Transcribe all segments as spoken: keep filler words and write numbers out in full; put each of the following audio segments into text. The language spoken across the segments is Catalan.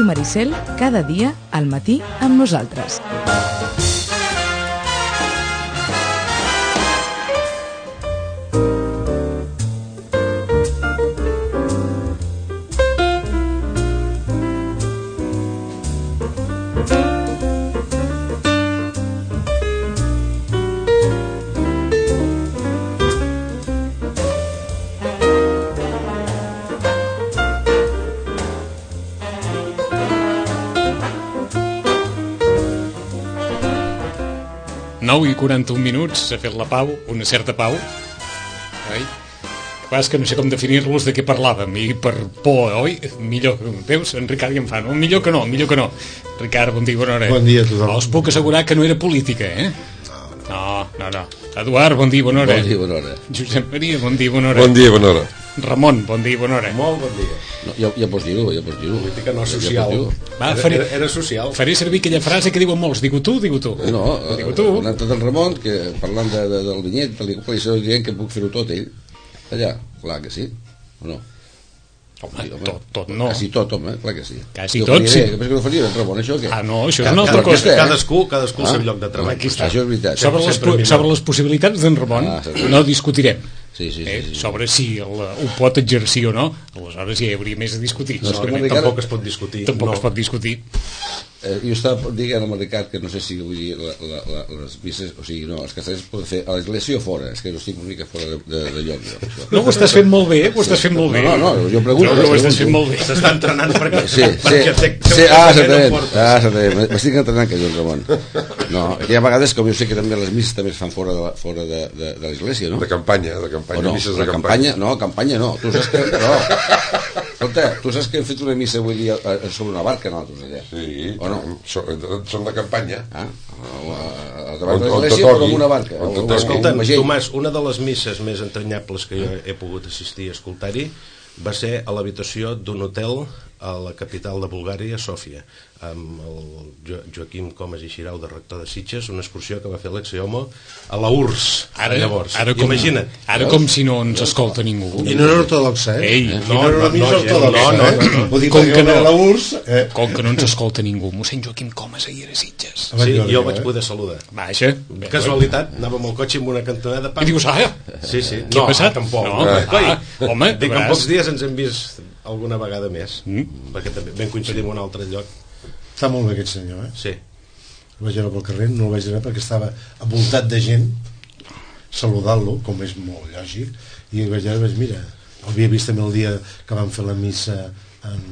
Ràdio Maricel, cada dia al matí amb nosaltres. nou i quaranta-un minuts, s'ha fet la pau, una certa pau. Ai? És que no sé com definir-los de què parlàvem, i per por, oi? Millor, veus? En Ricard ja em fa, no? Millor que no, millor que no. Ricard, bon dia, bona hora. Bon dia a tothom. Us puc assegurar que no era política, eh? No, no, no. Eduard, bon dia, bona hora. Bon dia, bona hora. Josep Maria, bon dia, bona hora. Bon dia, bona hora. Ramon, bon dia, bona hora. Molt bon dia. No, ja, ja pots dir-ho, ja pots dir-ho. Política no social. Va, era, faré, era, era social. Faré servir aquella frase que diuen molts. Digo tu, digo tu. No, digo tu. ha anat el Ramon, que parlant de, de, del vinyet, li està dient que puc fer-ho tot, ell. Allà, clar que sí, o no? Home, sí, home. tot, tot no. Quasi tot, home, clar que sí. Quasi jo tot, faria, sí. Què pensa que no faria el Ramon, això o què? Ah, no, això és Cada, una altra cosa. eh? Cadascú, cadascú el Ah? seu lloc de treball. Aquí està. Això és veritat. Sobre les, Sempre millor. sobre les possibilitats d'en Ramon Ah, sí, sí. no discutirem. Sí, sí, sí, Eh? sí, sí. Sobre si el, ho pot exercir o no, aleshores ja hi hauria més a discutir. No, és que Segurament Ricard- Tampoc es pot discutir. tampoc no. es pot discutir. Eh, jo estava dient amb el Ricard que no sé si vull dir, la, la, la, les misses, o sigui, no, els castells poden fer a l'església o fora, és que no estic una mica fora de, de, de lloc. Jo, això. No, ho estàs fent molt bé, ho estàs fent molt bé. No, no, no, jo pregunto. No, no, ho estàs pregunto. fent molt bé. S'està entrenant perquè, Sí, sí, perquè té, té sí, un ah, casament exactament, en portes. ah, exactament, m'estic entrenant que jo, Ramon. No, que hi ha vegades, com jo sé que també les misses també es fan fora de, la- fora de, de, de l'església, no? De campanya, de O campanya, no, misses la de campanya, campanya. no, campanya no, tu saps que, no. Escolta, tu saps que hem fet una missa, vull dir, a- a- sobre una barca, nosaltres, allà? Sí, O no? són, són de campanya. Ah, a, a, a davant de On- on l'església, te però toqui. amb una barca. On te o- o- toqui. Escolta, amb un vaixell. Tomàs, una de les misses més entranyables que jo he pogut assistir a escoltar-hi va ser a l'habitació d'un hotel a la capital de Bulgària, Sòfia, amb el jo Joaquim Comas i Xirau, de rector de Sitges, una excursió que va fer l'ex-Homo a la U R S S. Ara, llavors, ara, com, imagina't. ara com si no ens escolta ningú. I no era ortodoxa, eh? Ei, I no, no era no, una missa no, ortodoxa, no, no, eh? no. Vull dir, Com perquè que no? a la U R S S... Eh? Com que no ens escolta ningú. Mossèn Joaquim Comas ahir era a Sitges. Vaig Sí, veure jo jo, el vaig eh? poder saludar. Vaja. Casualitat, anava amb el cotxe amb una cantonada. I dius, ah, Sí, sí. Què ha passat? Tampoc. No, No, ah, home, dic, en veuràs. pocs dies ens hem vist alguna vegada més, Mm. perquè també vam coincidir en un altre lloc. Està molt bé aquest senyor, eh? Sí. El vaig veure pel carrer, no el vaig veure perquè estava envoltat de gent saludant-lo, com és molt lògic, i el vaig veure, vaig, mira, el havia vist també el dia que vam fer la missa en,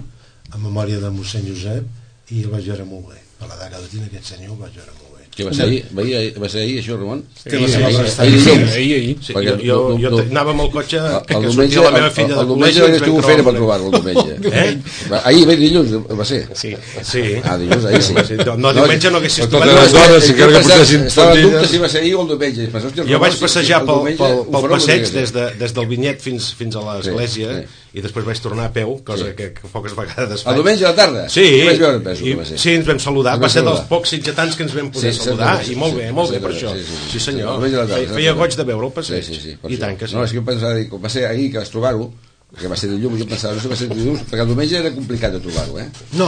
en memòria de mossèn Josep i el vaig veure molt bé. Per l'edat que tinc aquest senyor el vaig veure molt bé. Que va ser ahir, va, ahir, va ser ahir això, Ramon? Que la Ahir, seva ahir, obra està ahir, dient. ahir, ahir. Sí, Perquè jo, jo, no- jo no- te- anava amb el cotxe El, que el sortia diumenge, la el, meva filla el, de el col·legi diumenge i ens estuvo vam fent per trobar trobar-lo, el diumenge. Eh? Va, ahir va dilluns, va ser. Sí. Sí. Ah, dilluns, ahir sí. Sí, no, diumenge no haguessis Totes trobat les res. dones, encara que portessin Estava en dubte faldilles. si va ser ahir o el diumenge. Pensa, hòstia, el Jo Ramon, vaig si- passejar el pel, diumenge pel, ho pel farà passeig el des, de, des del Vinyet fins, fins a l'església Sí, i després vaig tornar a peu, cosa Sí. que, que poques vegades El faig. diumenge a la tarda? Sí, Què vaig veure, penso i, que va ser? sí, ens vam saludar, Ens va vam ser dels saludar. pocs sitgetans que ens vam poder Sí, saludar, sí, i molt sí, bé, sí, molt sí, bé per sí, això. sí, sí, sí. Sí, senyor, El diumenge a la tarda, feia, feia exactament. goig de veure el Sí, passeig, sí, sí, per i això. tant que sí. No, és que jo pensava, dic, va ser ahir que vas trobar-ho, que va ser dilluns, jo pensava, no sé, va ser dilluns, perquè el diumenge era complicat de trobar-ho, eh? No,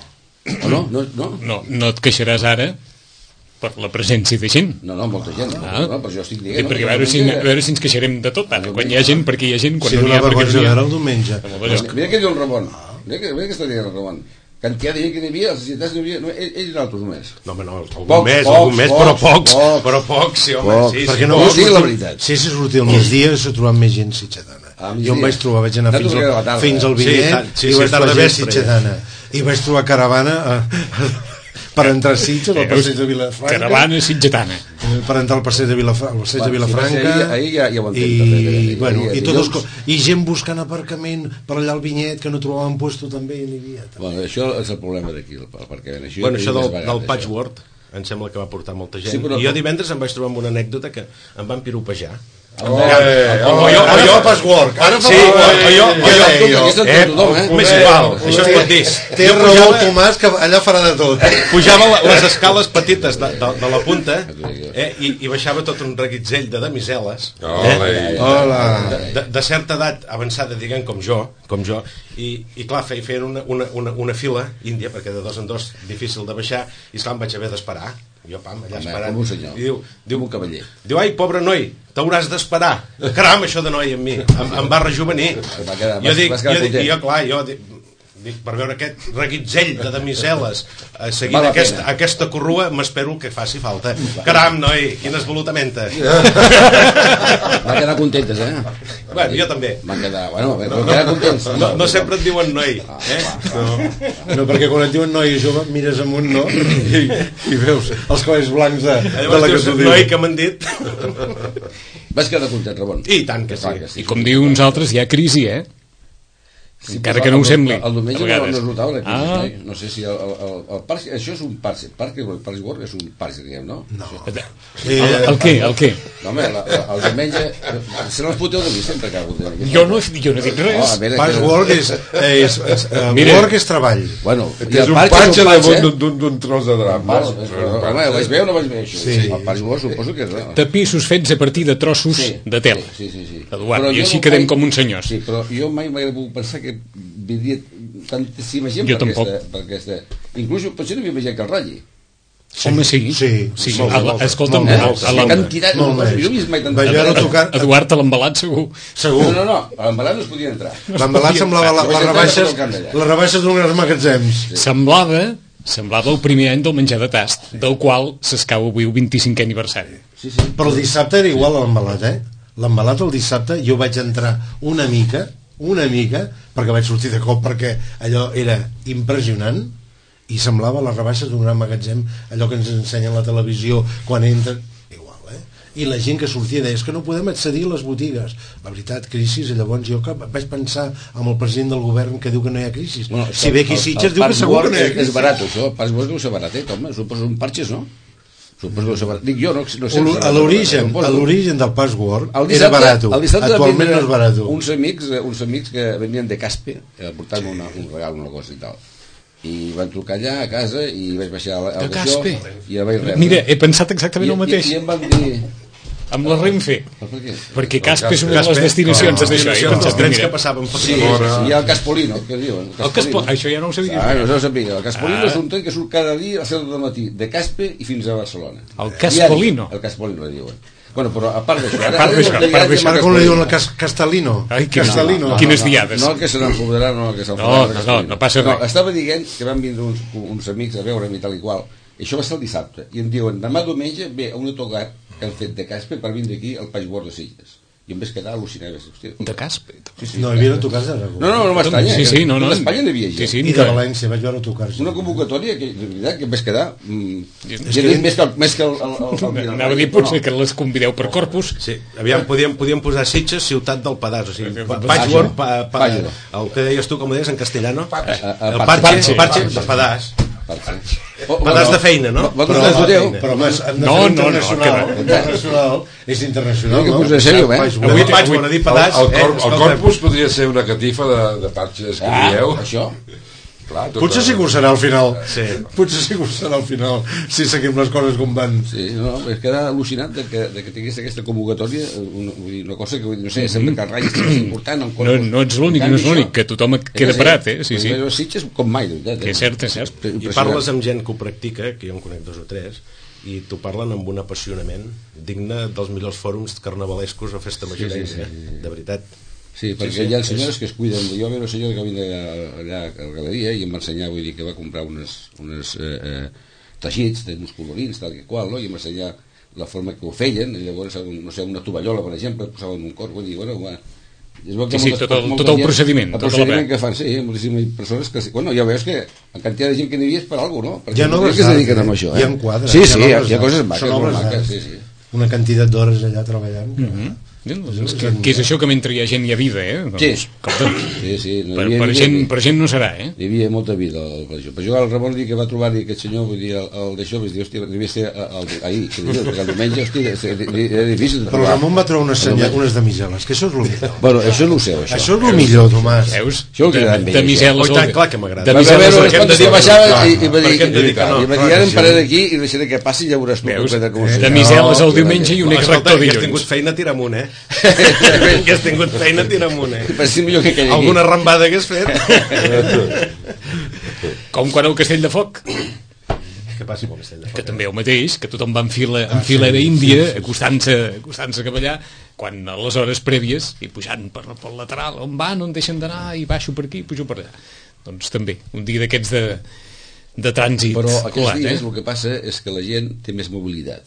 O no? No, no? No, no et queixaràs ara per la presència de gent. No, no, molta gent. Ah. No, no, per això estic Sí, dient. perquè a no? veure, si, a veure si ens queixarem de tot. Ara, quan hi ha gent, perquè hi ha gent, quan si no n'hi una ha, perquè vergonya no n'hi veure ha. el diumenge. Mira què diu el Ramon. Mira què, mira què està dient el Ramon. Quantitat de gent que n'hi havia, les societats n'hi havia, no, ell, ell i nosaltres només. No, home, no, algun Pocs, mes, pocs, algun mes, pocs, però pocs, pocs. però pocs, sí, home, Pocs. sí, sí. Perquè no, Jo no, dic la veritat. Si hagués sortit al migdia s'ha trobat més gent sitgetana. Ah, Jo migdia. em vaig trobar, vaig anar Nosaltres fins era a la al, tarda. fins al Sí, Vinyet tant, sí, i sí, vaig tarda trobar gent vespre, sitgetana. I vaig trobar caravana a, per entrar a Sitges, al passeig de Vilafranca. Caravana sitgetana. Per entrar al passeig de Vilafranca, al passeig de Va, si va ser Vilafranca. ahir- ahir ja- ja ho entenc, I, perfectament. bueno, Ahir, i, tot els, dilluns. co- i gent buscant aparcament per allà al Vinyet que no trobaven puesto també n'hi havia. També. Bueno, això és el problema d'aquí, el perquè això, Bueno, això del, vegades, del això. patchwork em sembla que va portar molta gent. Sí, però- I jo divendres em vaig trobar amb una anècdota que em van piropejar O jo Password. Ara fa o jo m'és igual, això es pot dir. Té raó el Tomàs, que allà farà de tot. Pujava les escales petites de, de, de la punta eh, i, i baixava tot un reguitzell de damiseles eh, de, de, de certa edat avançada, diguem, com jo, com jo i, i clar, feien una, una, una, una fila índia, perquè de dos en dos difícil de baixar, i esclar, em vaig haver d'esperar. Jo, pam, allà esperant. I diu, diu, un cavaller. Diu, ai, pobre noi, t'hauràs d'esperar. Caram, això de noi amb mi, em, em va rejuvenir. Jo dic, jo dic, jo, clar, jo dic, dic, per veure aquest reguitzell de damiseles eh, seguint aquesta, aquesta corrua, m'espero el que faci falta. Caram, noi, quina esvolutamenta. Va quedar contentes, eh? Bueno, jo també. Van quedar, bueno, van quedar contents. No, no sempre et diuen noi. Eh? No. no, perquè quan et diuen noi jove, mires amunt, no? I, i veus els cabells blancs de, de la que t'ho diu. Noi que m'han dit. Vas quedar content, Ramon? I tant que sí. I com diu uns altres, hi ha crisi, eh? Sí, encara que no ho sembli. El diumenge no, no es notava la crisi. Ah. No, no sé si el, el, el parc, això és un parc, parc, el parc World és un parc, diguem, no? No. El, el què? El què? No, home, la, el diumenge se les foteu de mi sempre que algú jo no, jo no dic res. Oh, Parc World és, és, és uh, Mira. work és treball. Bueno, és un patge d'un tros de drap. Home, ho vaig veure o no vaig veure això? Sí. El parc World suposo que és... Tapissos fets a partir de trossos Sí. de tela. Sí, sí, sí. Eduard, i així quedem com uns senyors. Sí, però jo mai m'hagués pogut pensar que vindria tantíssima gent Jo per tampoc. aquesta, per aquesta... Inclús potser no m'hi imaginat que el ratlli. Home, sí. Sí, sí. molt, A la- molt, Escolta'm, molt, a- molt, a la- quantitat, molt no, més. jo no he vist mai tant. Vaig veure tocar... Eduard, a l'embalat segur. Segur. No, no, no, a l'embalat no es podia entrar. L'embalat semblava la, les rebaixes, les rebaixes d'un grans magatzems. Semblava, semblava el primer any del menjar de tast, del qual s'escau avui el vint-i-cinquè aniversari. Sí, sí. Però el dissabte era igual a l'embalat, eh? L'embalat el dissabte jo vaig entrar una mica, una mica, perquè vaig sortir de cop perquè allò era impressionant i semblava les rebaixes d'un gran magatzem, allò que ens ensenyen a la televisió quan entren, igual, eh? I la gent que sortia deia, és que no podem accedir a les botigues. La veritat, crisis, i llavors jo que vaig pensar amb el president del govern que diu que no hi ha crisis. Bueno, si ve aquí Sitges diu que segur que no hi ha crisis. És barat, això, el Parc World deu ser baratet, home, suposo un parxes, no? Suposo que deu ser barat. Dic jo, no, no sé. A l'origen, a l'origen del Password era barat. El dissabte Actualment no és barat. Uns amics, uns amics que venien de Caspe, eh, portant una, un regal, una cosa i tal. I van trucar allà a casa i vaig baixar a De Caspe? i ja vaig rebre. Mira, he pensat exactament el mateix. I, i em van dir... Amb la Renfe. Per què? Perquè Caspe és una de les destinacions d'això. He Els pensat, trens que mira, passaven per Sí, i el Caspolino, que diuen. el Caspo, això ja no ho sabia. Ah, no, no ho sabia. El Caspolino Ah. és un tren que surt cada dia a les set del matí, de Caspe i fins a Barcelona. El Caspolino? Diari. El Caspolino, diuen. Bueno, però a part d'això... A part d'això, a part d'això. Ara com li diuen el cas, Castelino? Ai, quines- Castelino. no, Quines diades. No el que se n'enfodarà, no el que No, s'enfodarà. no, no, no passa res. Estava dient que van vindre uns, uns amics a veure'm i tal i qual, i això va ser el dissabte, i em diuen, demà diumenge ve un autocar que han fet de Caspe per vindre aquí al Password de Sitges. I em vaig quedar al·lucinat. Hòstia, De Caspe. sí, sí, No, hi havia autocars d'Aragó. No, no, no m'estranya. Sí, sí, no, no. A Espanya no hi havia Sí, gent. sí, I de València, vaig veure autocars. Una convocatòria que, de veritat, que em vaig quedar... Mm, És és que, més que, el- més que el... el, el, el, el Anava a dir potser que les convideu per Corpus. Sí, aviam, podíem, podíem posar Sitges, ciutat del Pedàs, o sigui, Pa- Patchwork, pa, pa, Patchwork. el que deies tu, com ho deies en castellano, a- el a- Patche, Patche. Patche, Pedàs. Oh, Pedàs de feina, no? Vosaltres Però, les voteu? però home, hem de No, fer no, no, internacional. que internacional. És internacional, No, que no? posar sèrio, eh? Patchwork. Avui Patchwork, a dir El, Pedàs, el, eh? cor, el Escolta'm, corpus podria ser una catifa de, de patxes que Ah, dieu. això. Clar, tota... Potser sí que ho serà al final. Sí. Potser sí que ho serà al final, si seguim les coses com van. Sí, no, és que era al·lucinat de que, de que tingués aquesta convocatòria, una, vull dir, una cosa que, no sé, sembla que el ratll és més important. En No, no ets l'únic, no és l'únic, que tothom queda parat, eh? Sí, sí. Però Sitges com mai, de veritat. Que és cert, és cert. I parles amb gent que ho practica, que jo en conec dos o tres, i t'ho parlen amb un apassionament digne dels millors fòrums carnavalescos o festa majorenya, sí, sí, sí. de veritat. Sí, perquè Sí, sí, hi ha és- senyores que es cuiden. Jo veig una senyora que va vindre allà a la galeria i em va ensenyar, vull dir, que va comprar unes, unes eh, eh, teixits d'uns colorins, tal i qual, no? I em va ensenyar la forma que ho feien, i llavors, no sé, una tovallola, per exemple, posaven un cor, vull dir, bueno, va... Es veu que Sí, sí, moltes- tot el- molta tot el gent- procediment, el tota la procediment ve. que fan, sí, moltíssimes persones que... Bueno, ja veus que la quantitat de gent que n'hi havia és per alguna cosa, no? Perquè Hi ha no obres que es d'art, dediquen eh? a això, eh? Hi ha quadres, Sí, hi ha sí, hi ha, obres hi ha d'art. coses maques, Són molt obres maques, d'art. sí, sí. Una quantitat d'hores allà treballant. Mhm. Que, que és això que mentre hi ha gent hi ha vida, eh? Doncs, Sí. escolta, Sí, sí. No, per, hi havia- per, hi gent, havia- per gent no serà, eh? Hi havia molta vida al Regió. Per jugar al Ramon dir que va trobar-hi aquest senyor, vull dir, el, el d'això, vaig dir, hòstia, devia ser el, ahir, que diu, perquè el diumenge, hòstia, era difícil de Però el trobar. Ramon va trobar unes, senya, unes damiseles, que això és el millor. Bueno, això no ho sé, això. Això és el millor, Tomàs. Veus? Això ho De, quedarà amb de ell, miseles... Oh, i tant, clar que m'agrada. De Va miseles... veure per les què hem de quantes dir que que baixava no? i, i va Per dir, què hem de dir que no? i va dir, ara em pararé d'aquí i deixaré que passi i ja veuràs tu. Veus? Com, com, De miseles el diumenge i un Escolta, rector que has tingut dilluns. feina, tira amunt, eh? Que has tingut feina, tira amunt, eh? Per ser millor que aquell aquí. Alguna rambada hagués fet? Com quan el Castell de Foc, Què passi amb el Castell de que Foc? també el mateix, que tothom va en fila, en filera índia, acostant-se acostant-se cap allà, quan a les hores prèvies, i pujant per, pel lateral, on van, on deixen d'anar, i baixo per aquí, pujo per allà. Doncs també, un dia d'aquests de, de trànsit. Però aquests colat, dies eh? el que passa és que la gent té més mobilitat.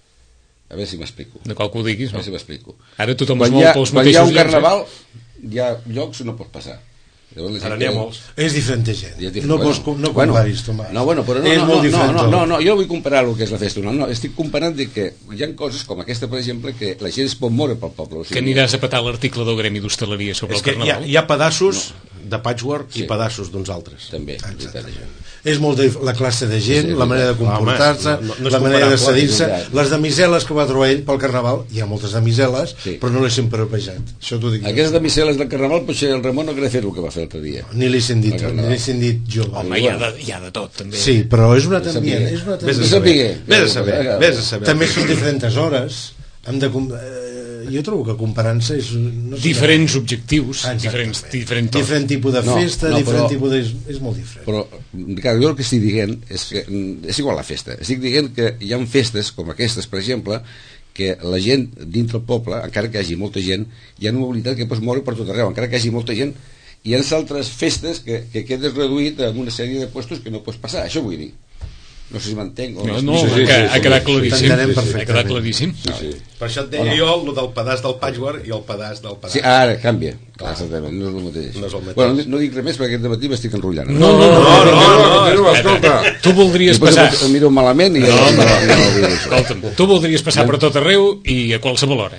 A veure si m'explico. De qual que ho diguis, A no? veure si m'explico. Ara tothom es Quan mou hi ha, pels quan hi mateixos ha un llocs, eh? carnaval, hi ha llocs on no pots passar. Llavors, la gent Ara n'hi ha que- molts. És diferent de gent. Ja et dic, No, bueno, pots, com- no bueno, comparis, Tomàs. No, bueno, però no, és no, molt no, diferent no, tot. no, no, jo no vull comparar el que és la festa. No, no, estic comparant de que hi ha coses com aquesta, per exemple, que la gent es pot moure pel poble. O sigui, Que aniràs a petar l'article del Gremi d'Hostaleria sobre És el que hi ha, Carnaval. hi ha pedaços de patchwork Sí. i pedaços d'uns altres. També, és veritat, això. És molt de, la classe de gent, Sí, sí, la manera de Home, comportar-se, no- no- no és la manera de comparable, cedir-se, és veritat. les damiseles que va trobar ell pel Carnaval, hi ha moltes damiseles, Sí. però no les hem parapejat. Això t'ho dic. jo. Aquestes damiseles del Carnaval, potser el Ramon no hauria fet el que va fer l'altre dia. Ni l'he sentit, El ni Carnaval. l'he sentit jo. Home, hi ha, de, hi ha de tot, també. Sí, però és una Vés a també, saber. és una Vés a també. saber. Vés Vés a a saber. saber. Vés a saber. També són diferents hores. Hem de, com- eh, jo trobo que comparant-se és... No sé, Diferents objectius, Exactament. diferents, diferent tot. diferent tipus de No, festa, no, diferent però- tipus de... És molt diferent. Però, Ricard, jo el que estic dient és que mm, és igual la festa. Estic dient que hi ha festes com aquestes, per exemple, que la gent dintre el poble, encara que hi hagi molta gent, hi ha una mobilitat que pots moure per tot arreu, encara que hi hagi molta gent, hi ha altres festes que, que quedes reduït a una sèrie de puestos que no pots passar, això vull dir. No sé si m'entenc o No, no. no, Sí, sí, ha, sí, ha sí, quedat sí, claríssim. t'entenem Ha perfectament. quedat claríssim. Sí, sí. Per això et deia jo el del pedaç del patchwork i el pedaç del pedaç. Sí, ara canvia. Clar, exactament, no és el mateix. No és el mateix. Bueno, no dic res més perquè aquest matí m'estic enrotllant. No, no, no, No, no, no, no, no, escolta. Tu voldries Després passar... em miro malament i... No, no, no, no, no, no, Escolta'm, tu voldries passar per tot arreu i a qualsevol hora.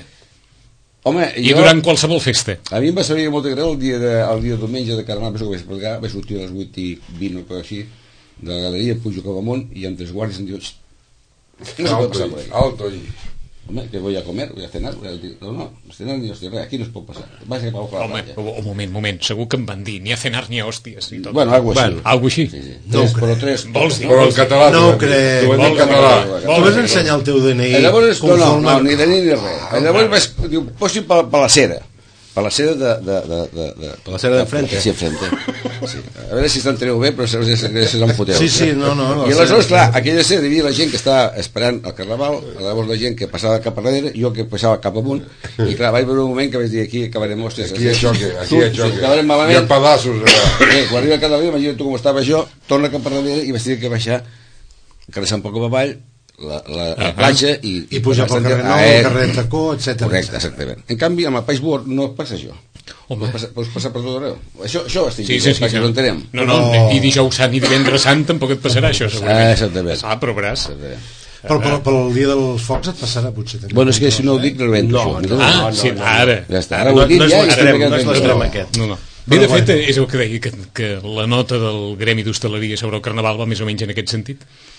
Home, I jo... durant qualsevol festa. A mi em va saber molt de greu el dia de, el dia de diumenge de Carnaval, penso que vaig explicar, vaig sortir a les vuit i vint o cosa així, de la galeria, pujo cap amunt, i amb tres guàrdies em diu, "Xxt, no se pot Alto passar ahí, por ahí. alto ahí. Home, que voy a comer, voy a cenar, voy a dir, no, no, cenar ni hòstia, res, aquí no es pot passar. Vas a cap a la Home, playa. un moment, moment, segur que em van dir ni a cenar ni a hòsties i tot. Bueno, algo així. Bueno, Algo així. Sí, sí. No ho Tres, però tres. Vols dir? Però en català. No ho t'ho crec. T'ho hem dit en Vols- català. vols- Tu vas ensenyar el teu D N I I llavors, no, no, conforme... no, ni de ni de res. I llavors vaig, diu, posi per, per la cera. Per la cera de... de, de, de, de Per la cera d'enfrente? Sí, enfrente. Sí. A veure si s'enteneu bé, però se, se, se se'n foteu. Sí, sí, no, no, la I aleshores, cera- clar, aquella cera hi havia la gent que estava esperant el Carnaval, llavors la gent que passava cap a darrere, jo que passava cap amunt, i clar, vaig veure un moment que vaig dir, aquí acabarem, hòsties. Aquí hi ha xoque, aquí hi ha Sí, xoque. acabarem Hi ha malament. pedaços allà. Bé, quan arriba cada dia, imagina't tu com estava jo, torna cap a darrere i vaig tenir que baixar, carressar un poc cap avall, la, la, la platja i... I pujar pel carrer Nou, Ah, el eh, carrer Tacó, etcètera. Correcte, exactament. En canvi, amb el Patchwork no passa això. Home. Pots passar, pots passar per tot arreu. Això, això estic Sí, dient, sí, sí, perquè sí. ho entenem. No, no, i dijous sant i divendres sant tampoc et passarà això, Ah, segurament. exactament. Ah, però veuràs. Però pel, pel dia dels focs et passarà potser també. Bueno, és que si no ho dic, rebento No, això. no, Ah, no, sí, no, no. ara. Ja està, ara No, ho he dit no és ja. i l'extrem, estic no és tranquil. l'extrem aquest. No, no. Bé, de Però fet, bueno. és el que deia, que, que la nota del Gremi d'Hostaleria sobre el Carnaval va més o menys en aquest sentit.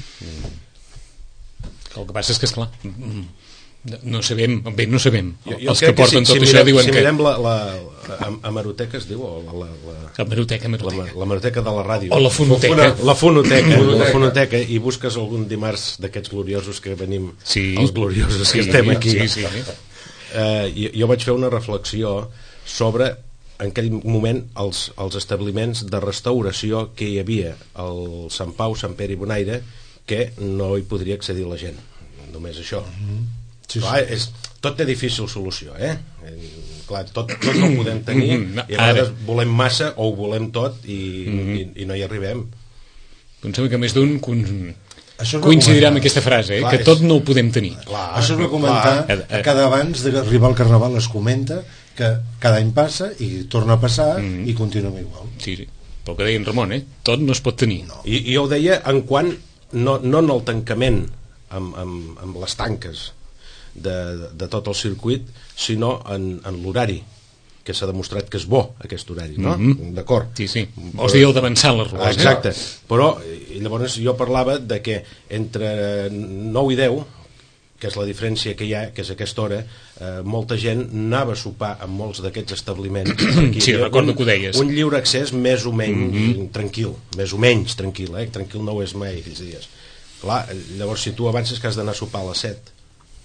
Que el que passa és que, esclar, mm, no sabem, bé, no sabem. Jo, jo Els que crec porten si, tot si això mirem, diuen si que... mirem la, la, la hemeroteca es diu o la, la, la, La meroteca, la, meroteca. la hemeroteca de la ràdio O la fonoteca. la fonoteca, la fonoteca i busques algun dimarts d'aquests gloriosos que venim Sí. els gloriosos Sí, que estem aquí sí, sí. eh, jo, jo vaig fer una reflexió sobre en aquell moment els, els establiments de restauració que hi havia al Sant Pau, Sant Pere i Bonaire que no hi podria accedir la gent, només això. Sí, Clar, és, tot té difícil solució, eh? Eh, clar, tot, tot no ho podem tenir No, i a vegades ara. volem massa o ho volem tot i, i, i no hi arribem. Em sembla que més d'un con... Això es va coincidirà comentar. amb aquesta frase, eh? Clar, que és- tot no ho podem tenir. Clar, Això es va comentar, clar. a cada abans d'arribar al Carnaval es comenta que cada any passa i torna a passar i continuem igual. Sí, sí. Però el que deia en Ramon, eh? Tot no es pot tenir. No. I, i jo ho deia en quant no, no en el tancament amb, amb, amb les tanques de, de tot el circuit, sinó en, en l'horari, que s'ha demostrat que és bo aquest horari, no? Mm-hmm. D'acord. Sí, sí. O sigui, el d'avançar les rues. Exacte. Però i llavors jo parlava de que entre nou i deu, que és la diferència que hi ha, que és aquesta hora, eh, molta gent anava a sopar en molts d'aquests establiments. Sí, recordo que ho deies. Un lliure accés més o menys Mm-hmm. tranquil, més o menys tranquil, eh? Tranquil no ho és mai aquests dies. Clar, llavors si tu avances que has d'anar a sopar a les set,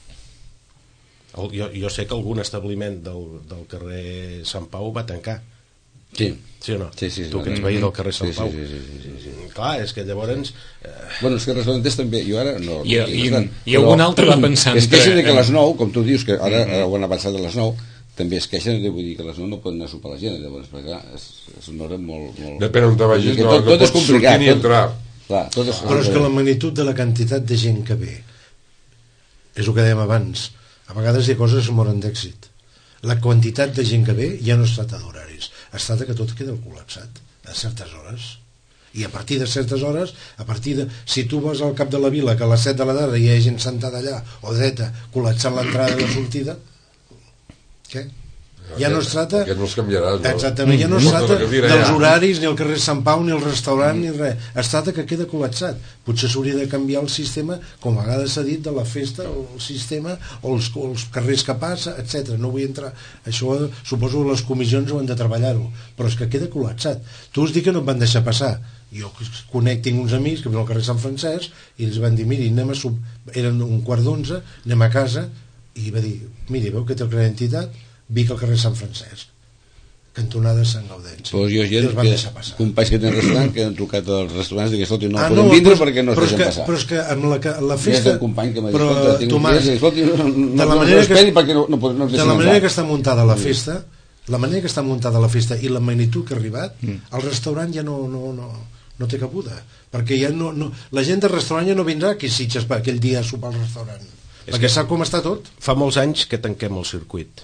el, jo, jo sé que algun establiment del, del carrer Sant Pau va tancar. Sí. Sí o no? Sí, sí, sí, tu que ets no. veí del carrer Sant Sí, sí, Pau. sí, sí, sí, sí, sí. Clar, és que llavors... Eh, Bueno, és que restauranters també, jo ara no... I- no i- bastant, i algun altre va pensant es queixen que- de que a les nou, com tu dius, que ara mm-hmm. ho han avançat a les nou, també es queixen de, vull dir, que a les nou no poden anar a sopar la gent, llavors, perquè clar, és, és una hora molt... molt... Depèn on te vagis, Que no, tot, no tot és pots sortir complicat, ni tot- entrar. Clar, tot és... Però és que la magnitud de la quantitat de gent que ve, és el que dèiem abans, a vegades hi ha coses que moren d'èxit. La quantitat de gent que ve ja no es tracta d'horaris, es tracta que tot queda col·lapsat a certes hores. I a partir de certes hores, a partir de... Si tu vas al cap de la vila, que a les set de la tarda hi ha gent sentada allà, o dreta, col·lapsant l'entrada i la sortida, què? Ja no es tracta... Aquest no els canviaràs, no? Exactament, ja no es Mm. tracta Tota la cadira dels ja. horaris, ni el carrer Sant Pau, ni el restaurant, ni res. Es tracta que queda col·lapsat. Potser s'hauria de canviar el sistema, com a vegades s'ha dit, de la festa, el sistema, o els, o els carrers que passa, etcètera. No vull entrar... Això, suposo que les comissions ho han de treballar-ho, però és que queda col·lapsat. Tu us dic que no et van deixar passar. Jo conec, tinc uns amics que viuen al carrer Sant Francesc i els van dir, miri, anem a sub... eren un quart d'onze, anem a casa, i va dir, miri, veu que té el carnet d'identitat, Vic al carrer Sant Francesc, cantonada Sant Gaudenci. Però jo I gent els van que, deixar passar. companys que tenen restaurant que han trucat als restaurants i que escolti, no Ah, podem no, vindre però- perquè no es però és deixen que- passar. però és que amb la, ca- la Hi ha festa... un company que m'ha dit, però, escolta, tinc un Tomàs, client, escolti, no, no, de no, la no, manera no que- esperi perquè no, no, no, no es de deixen la manera que entrar. està muntada la festa, la manera que està muntada la festa i la magnitud que ha arribat, el restaurant ja no, no, no, no té cabuda, perquè ja no, no, la gent del restaurant ja no vindrà aquí a Sitges per aquell dia a sopar al restaurant, És perquè que- sap com està tot. Fa molts anys que tanquem el circuit.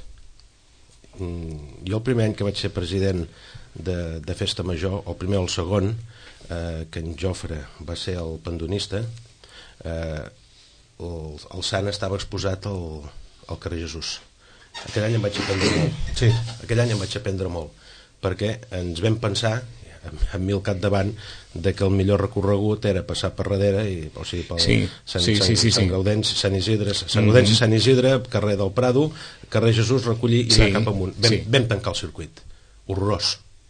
Mm, jo el primer any que vaig ser president de, de Festa Major, o el primer o el segon, eh, que en Jofre va ser el pandonista, eh, el, el sant estava exposat al, al carrer Jesús. Aquell any em vaig aprendre molt. Sí. Aquell any em vaig aprendre molt, perquè ens vam pensar, amb, amb mi al capdavant, de que el millor recorregut era passar per darrere, i, o sigui, pel Sí, Sant, sí, Sant, sí, sí, Sant sí. Gaudenci, Sant Isidre, Sant Gaudenci, Sant Isidre, carrer del Prado, carrer Jesús, recollir i Sí, anar cap amunt. Vam, sí. vam tancar el circuit. Horrorós.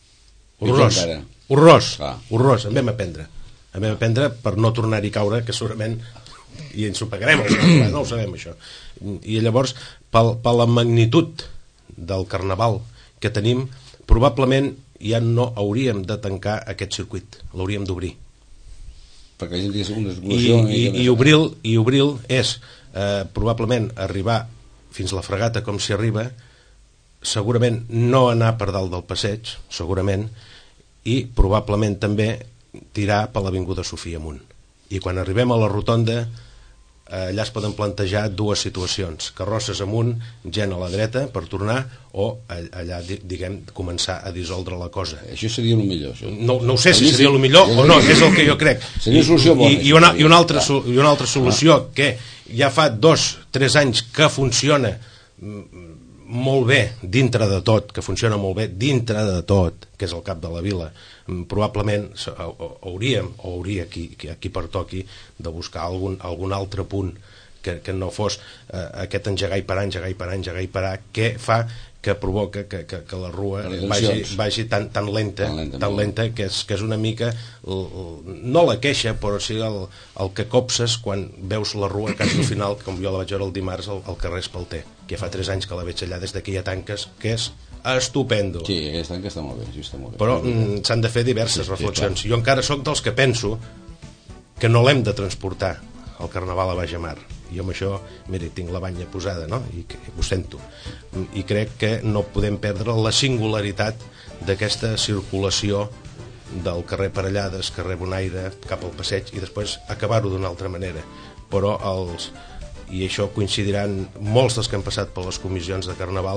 I Horrorós. tu encara? Horrorós. Clar. Horrorós. En vam aprendre. En vam aprendre per no tornar-hi a caure, que segurament i ens ho pagarem, no, no ho sabem això. I llavors, per, per la magnitud del carnaval que tenim, probablement ja no hauríem de tancar aquest circuit, l'hauríem d'obrir. Perquè la gent tingués una I, circulació... una i, mica i més- obrir i obrir és eh, probablement arribar fins a la fregata com s'hi arriba, segurament no anar per dalt del passeig, segurament, i probablement també tirar per l'Avinguda Sofia amunt. I quan arribem a la rotonda, eh, allà es poden plantejar dues situacions: carrosses amunt, gent a la dreta per tornar, o all- allà, di- diguem, començar a dissoldre la cosa. Això seria el millor, això. No, no ho sé A si mi seria sí. el millor o no, és el que jo crec. Seria una solució bona, I, i, una, això. i, una altra, Clar. so- i una altra solució que ja fa dos, tres anys que funciona mm, molt bé dintre de tot, que funciona molt bé dintre de tot, que és el cap de la vila, mm, probablement s- ha- ha- hauríem, o hauria qui, qui, qui pertoqui, de buscar algun, algun altre punt que, que no fos eh, aquest engegar i parar, engegar i parar, engegar i parar, que fa que provoca que, que, que la rua Les vagi, tensions. vagi tan, tan lenta, Tan lenta, tan molt. lenta que, és, que és una mica l, l, no la queixa, però sí el, el que copses quan veus la rua quasi al final, com jo la vaig veure el dimarts al, al carrer Espalter, que fa tres anys que la veig allà des que hi ha tanques, que és estupendo. Sí, aquest any que està molt bé, sí, està molt bé. Però mm, s'han de fer diverses Sí, sí, reflexions. Jo encara sóc dels que penso que no l'hem de transportar al Carnaval a Bajamar. Jo amb això, mira, tinc la banya posada, no? I que, ho sento. I crec que no podem perdre la singularitat d'aquesta circulació del carrer Parellades, carrer Bonaire, cap al passeig, i després acabar-ho d'una altra manera. Però els... i això coincidiran molts dels que han passat per les comissions de Carnaval,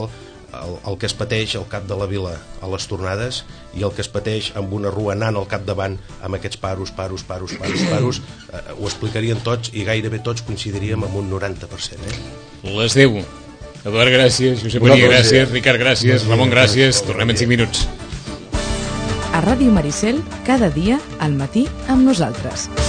el, el que es pateix al cap de la vila a les tornades i el que es pateix amb una rua anant al capdavant amb aquests paros, paros, paros, paros, paros, eh, ho explicarien tots i gairebé tots coincidiríem amb un noranta per cent. Eh? Les deu. Eduard, gràcies. Josep Maria, gràcies. Ricard, gràcies. Ramon, gràcies. Tornem en cinc minuts. A Ràdio Maricel, cada dia, al matí, amb nosaltres.